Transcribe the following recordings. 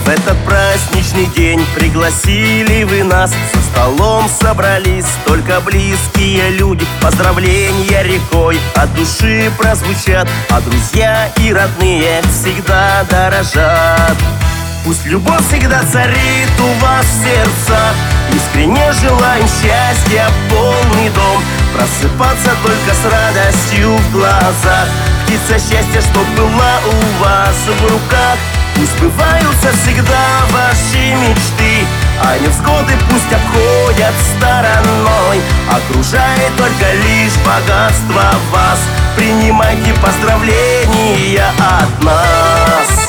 В этот праздничный день пригласили вы нас, за столом собрались только близкие люди. Поздравления рекой от души прозвучат, а друзья и родные всегда дорожат. Пусть любовь всегда царит у вас в сердцах, искренне желаем счастья, полный дом, просыпаться только с радостью в глазах. Птица счастья, чтоб была у вас в руках. Пусть сбываются всегда ваши мечты, а невзгоды пусть обходят стороной. Окружает только лишь богатство вас. Принимайте поздравления от нас.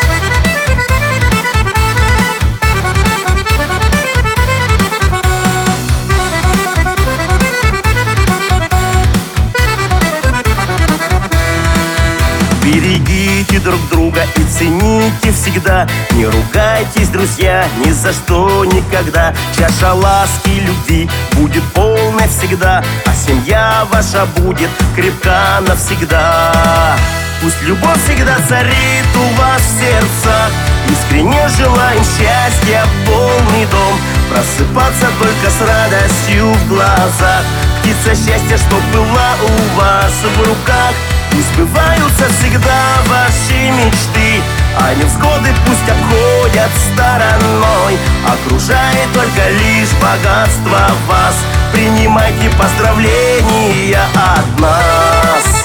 Берегите друг друга и цените всегда. Не ругайтесь, друзья, ни за что никогда. Чаша ласки и любви будет полной всегда, а семья ваша будет крепка навсегда. Пусть любовь всегда царит у вас в сердцах, искренне желаем счастья, полный дом, просыпаться только с радостью в глазах. Птица счастья, чтоб была у вас в руках. Пусть сбываются всегда ваши мечты, а невзгоды пусть обходят стороной. Окружает только лишь богатство вас. Принимайте поздравления от нас.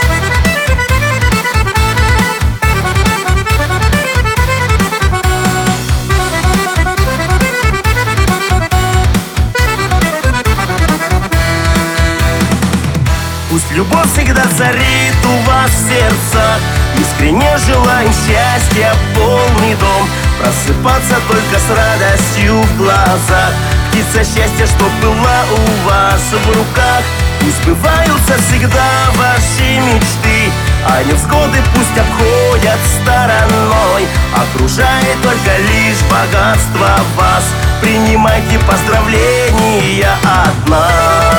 Пусть любовь всегда царит у вас в сердцах, искренне желаем счастья, полный дом, просыпаться только с радостью в глазах. Птица счастья, чтоб была у вас в руках. Пусть сбываются всегда ваши мечты, а невзгоды пусть обходят стороной. Окружает только лишь богатство вас. Принимайте поздравления от нас.